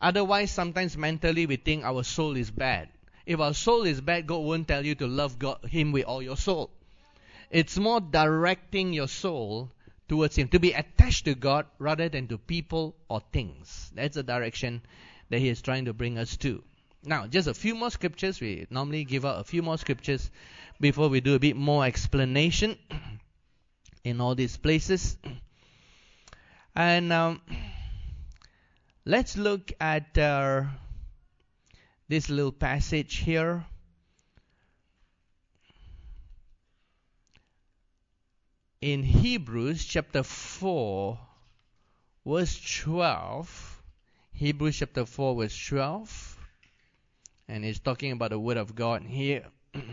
Otherwise, sometimes mentally we think our soul is bad. If our soul is bad, God won't tell you to love Him with all your soul. It's more directing your soul towards Him, to be attached to God rather than to people or things. That's the direction that He is trying to bring us to. Now, just a few more scriptures. We normally give out a few more scriptures before we do a bit more explanation in all these places. And let's look at this little passage here. In Hebrews chapter 4, verse 12. Hebrews chapter 4, verse 12. And it's talking about the Word of God here.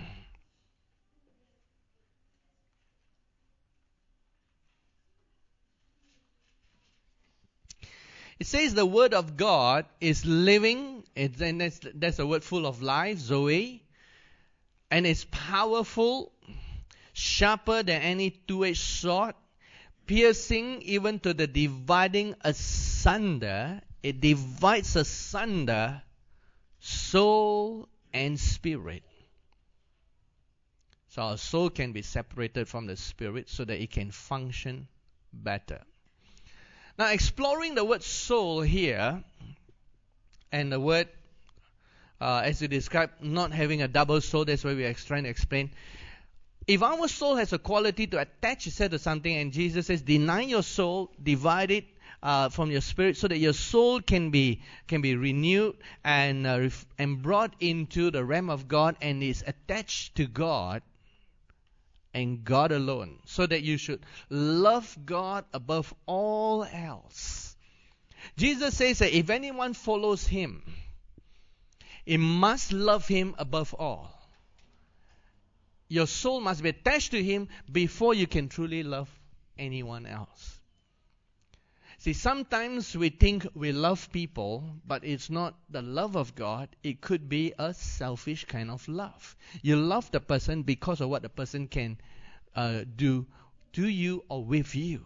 It says the Word of God is living, and that's a word full of life, Zoe, and it's powerful, sharper than any two-edged sword, piercing even to the dividing asunder. It divides asunder soul and spirit. So our soul can be separated from the spirit so that it can function better. Now, exploring the word soul here, and the word, as you described, not having a double soul, that's what we are trying to explain. If our soul has a quality to attach itself to something, and Jesus says, deny your soul, divide it from your spirit, so that your soul can be renewed and brought into the realm of God and is attached to God and God alone, so that you should love God above all else. Jesus says that if anyone follows Him, he must love Him above all. Your soul must be attached to Him before you can truly love anyone else. See, sometimes we think we love people, but it's not the love of God. It could be a selfish kind of love. You love the person because of what the person can do to you or with you.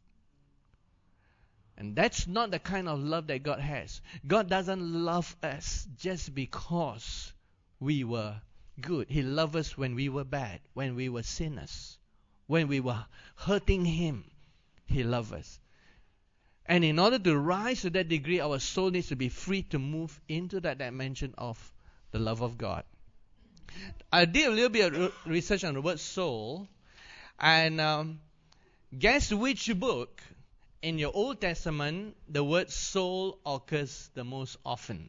And that's not the kind of love that God has. God doesn't love us just because we were good. He loved us when we were bad, when we were sinners, when we were hurting Him. He loved us. And in order to rise to that degree, our soul needs to be free to move into that dimension of the love of God. I did a little bit of research on the word soul, and guess which book in your Old Testament the word soul occurs the most often?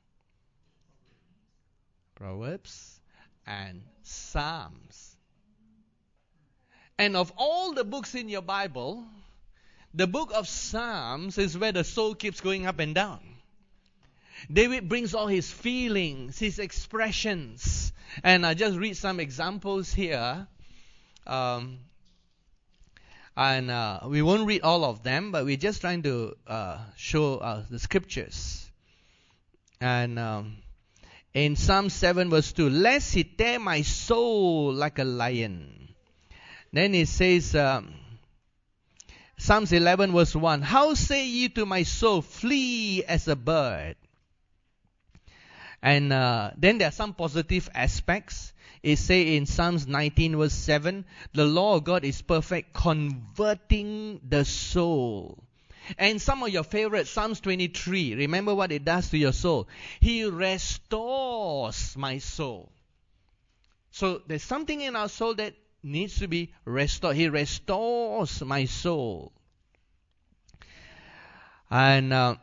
Proverbs and Psalms. And of all the books in your Bible, the book of Psalms is where the soul keeps going up and down. David brings all his feelings, his expressions. And I just read some examples here. And we won't read all of them, but we're just trying to show the scriptures. And in Psalm 7 verse 2, lest he tear my soul like a lion. Then it says, Psalms 11 verse 1, how say ye to my soul, flee as a bird? And then there are some positive aspects. It says in Psalms 19 verse 7, the law of God is perfect, converting the soul. And some of your favorites, Psalms 23, remember what it does to your soul. He restores my soul. So there's something in our soul that needs to be restored. He restores my soul. And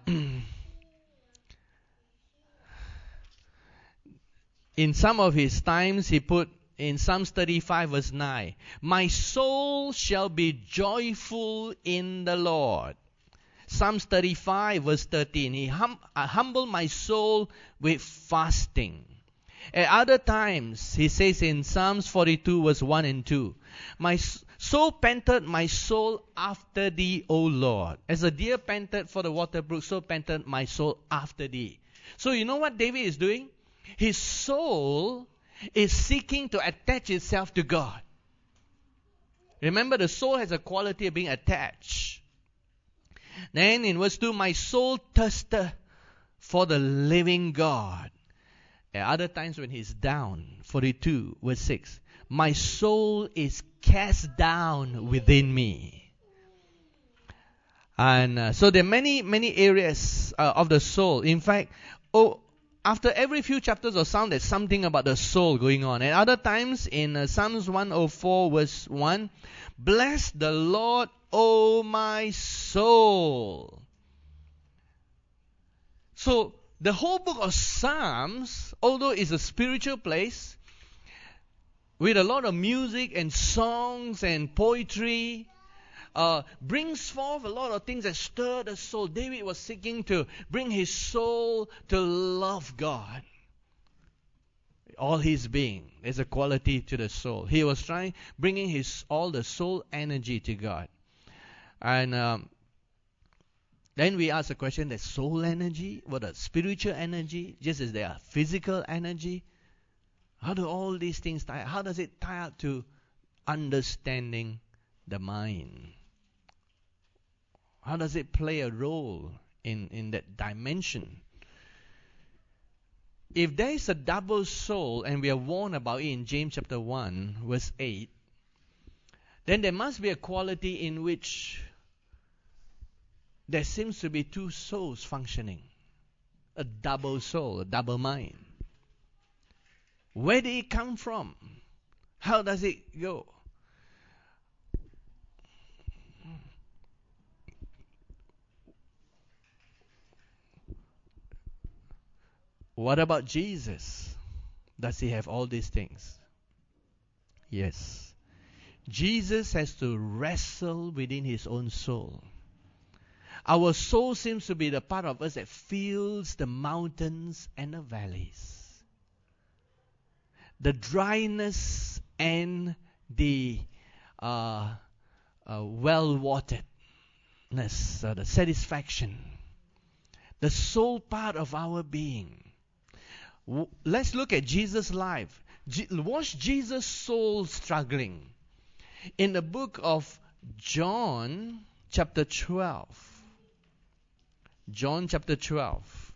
in some of his times, he put in Psalms 35 verse 9, my soul shall be joyful in the Lord. Psalms 35 verse 13, I humble my soul with fasting. At other times, he says in Psalms 42 verse 1 and 2, so panted my soul after thee, O Lord. As a deer panted for the water brook, so panted my soul after thee. So you know what David is doing? His soul is seeking to attach itself to God. Remember, the soul has a quality of being attached. Then in verse 2, my soul thirsteth for the living God. At other times when he's down, 42 verse 6, my soul is cast down within me. And so there are many areas of the soul. In fact, after every few chapters of Psalm, there's something about the soul going on. And other times in Psalms 104 verse 1, bless the Lord, O my soul. So the whole book of Psalms, although it's a spiritual place, with a lot of music and songs and poetry, brings forth a lot of things that stir the soul. David was seeking to bring his soul to love God. All his being. There's a quality to the soul. He was bringing all the soul energy to God. And then we ask the question, there's soul energy? What is spiritual energy? Just as there are physical energy? How do all these things tie? How does it tie up to understanding the mind? How does it play a role in that dimension? If there is a double soul, and we are warned about it in James chapter 1, verse 8, then there must be a quality in which there seems to be two souls functioning. A double soul, a double mind. Where did it come from? How does it go? What about Jesus? Does he have all these things? Yes. Jesus has to wrestle within his own soul. Our soul seems to be the part of us that feels the mountains and the valleys. The dryness and the well-wateredness, the satisfaction. The soul part of our being. Let's look at Jesus' life. Watch Jesus' soul struggling. In the book of John, chapter 12. John, chapter 12.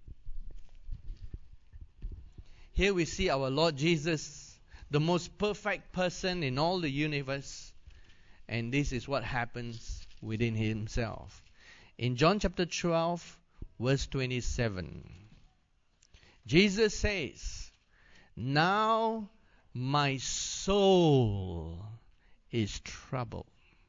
Here we see our Lord Jesus, the most perfect person in all the universe. And this is what happens within himself. In John, chapter 12, verse 27. Jesus says, now my soul is troubled.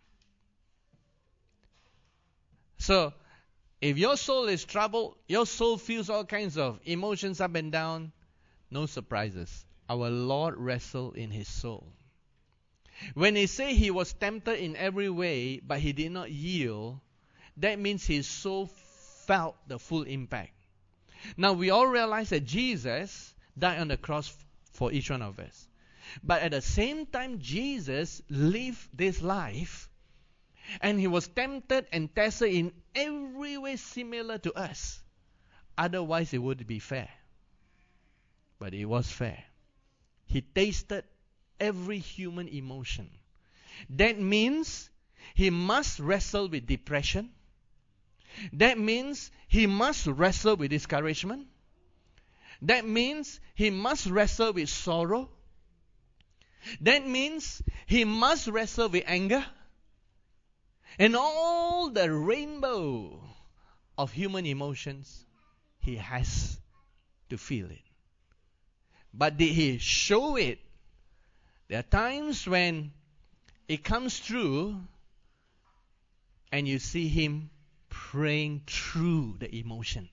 So, if your soul is troubled, your soul feels all kinds of emotions up and down, no surprises. Our Lord wrestled in his soul. When he say he was tempted in every way, but he did not yield, that means his soul felt the full impact. Now we all realize that Jesus died on the cross for each one of us. But at the same time, Jesus lived this life, and he was tempted and tested in every way similar to us. Otherwise, it would be fair. But it was fair. He tasted every human emotion. That means he must wrestle with depression. That means he must wrestle with discouragement. That means he must wrestle with sorrow. That means he must wrestle with anger. And all the rainbow of human emotions, he has to feel it. But did he show it? There are times when it comes through and you see him praying through the emotion.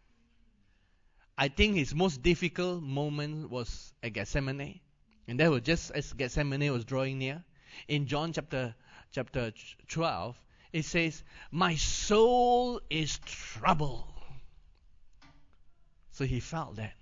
I think his most difficult moment was at Gethsemane. And that was just as Gethsemane was drawing near. In John chapter 12, it says, my soul is troubled. So he felt that.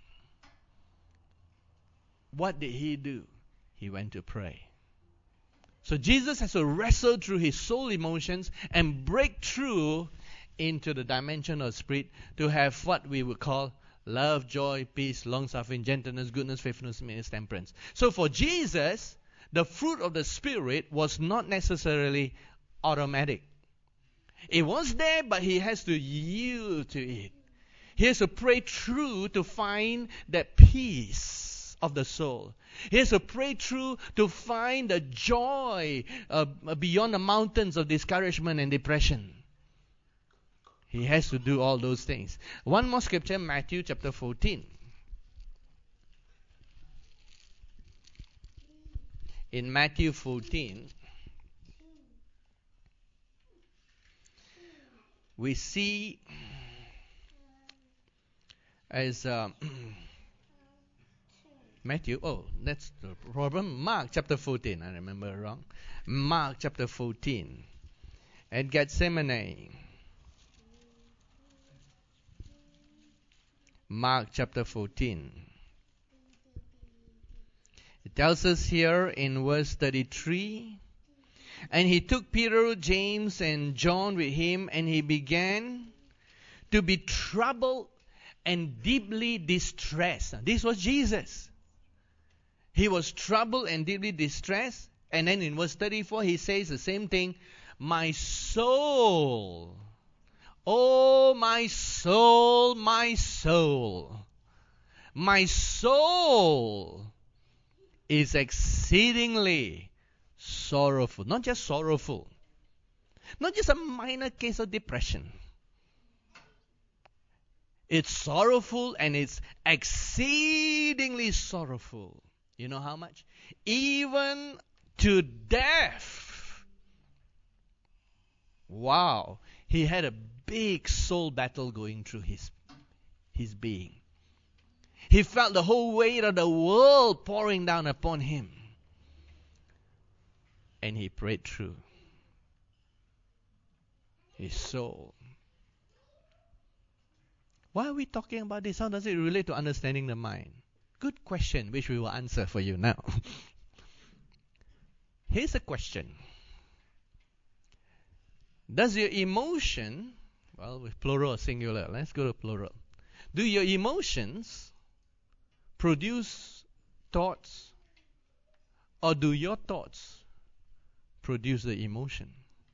What did he do? He went to pray. So Jesus has to wrestle through his soul emotions and break through into the dimension of spirit to have what we would call love, joy, peace, long-suffering, gentleness, goodness, faithfulness, meekness, temperance. So for Jesus, the fruit of the Spirit was not necessarily automatic. It was there, but he has to yield to it. He has to pray through to find that peace of the soul. He has to pray through to find the joy beyond the mountains of discouragement and depression. He has to do all those things. One more scripture, Matthew chapter 14. In Matthew 14, we see as Matthew, that's the problem. Mark chapter 14, I remember wrong. Mark chapter 14. At Gethsemane. Mark chapter 14. It tells us here in verse 33, and he took Peter, James, and John with him, and he began to be troubled and deeply distressed. Now, this was Jesus. He was troubled and deeply distressed. And then in verse 34, he says the same thing. My soul, oh my soul, my soul, my soul is exceedingly sorrowful. Not just sorrowful. Not just a minor case of depression. It's sorrowful and it's exceedingly sorrowful. You know how much? Even to death. Wow. He had a big soul battle going through his being. He felt the whole weight of the world pouring down upon him. And he prayed through his soul. Why are we talking about this? How does it relate to understanding the mind? Good question, which we will answer for you now. Here's a question. Does your emotion, with plural or singular, let's go to plural. Do your emotions produce thoughts, or do your thoughts produce the emotion?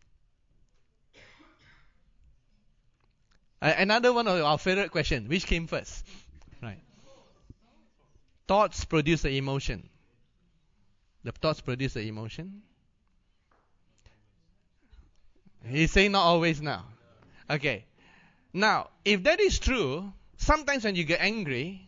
Another one of our favorite questions. Which came first? Right. Thoughts produce the emotion. The thoughts produce the emotion. He's saying not always now. Okay. Now, if that is true, sometimes when you get angry,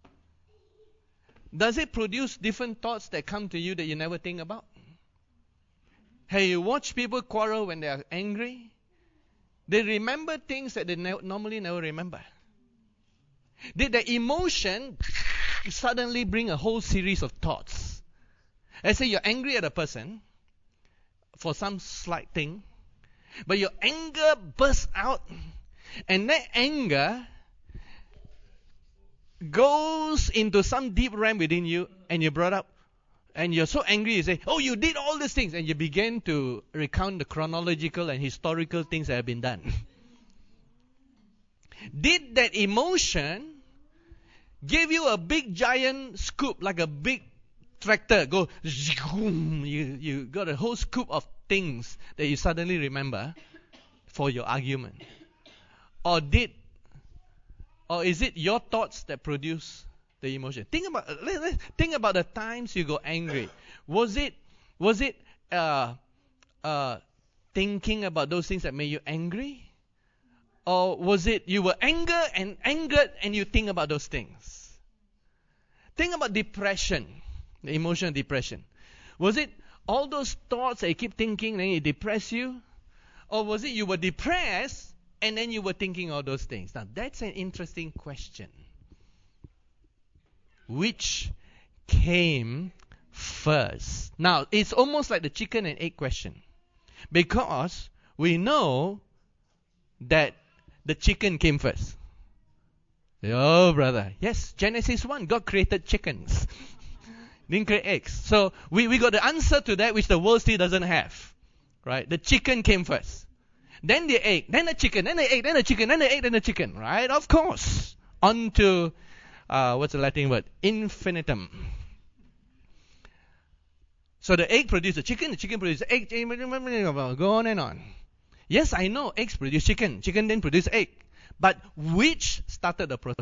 does it produce different thoughts that come to you that you never think about? Hey, you watch people quarrel when they are angry. They remember things that they normally never remember. Did the emotion suddenly bring a whole series of thoughts? Let's say you're angry at a person for some slight thing, but your anger bursts out, and that anger goes into some deep realm within you, and you brought up, and you're so angry, you say, oh, you did all these things, and you begin to recount the chronological and historical things that have been done. Did that emotion give you a big giant scoop, like a big tractor, go, you got a whole scoop of things that you suddenly remember for your argument? Or is it your thoughts that produce the emotion? Think about the times you got angry. Was it thinking about those things that made you angry? Or was it you were angered and you think about those things? Think about depression, the emotional depression. Was it all those thoughts that you keep thinking and it depress you? Or was it you were depressed and then you were thinking all those things? Now that's an interesting question. Which came first? Now it's almost like the chicken and egg question. Because we know that the chicken came first. Oh, brother. Yes, Genesis 1, God created chickens. Didn't create eggs. So we got the answer to that which the world still doesn't have. Right? The chicken came first. Then the egg, then the chicken, then the egg, then the chicken, then the egg, then the chicken. Right? Of course. On to, what's the Latin word? Infinitum. So the egg produced the chicken produced the egg, go on and on. Yes, I know eggs produce chicken. Chicken then produce egg. But which started the process?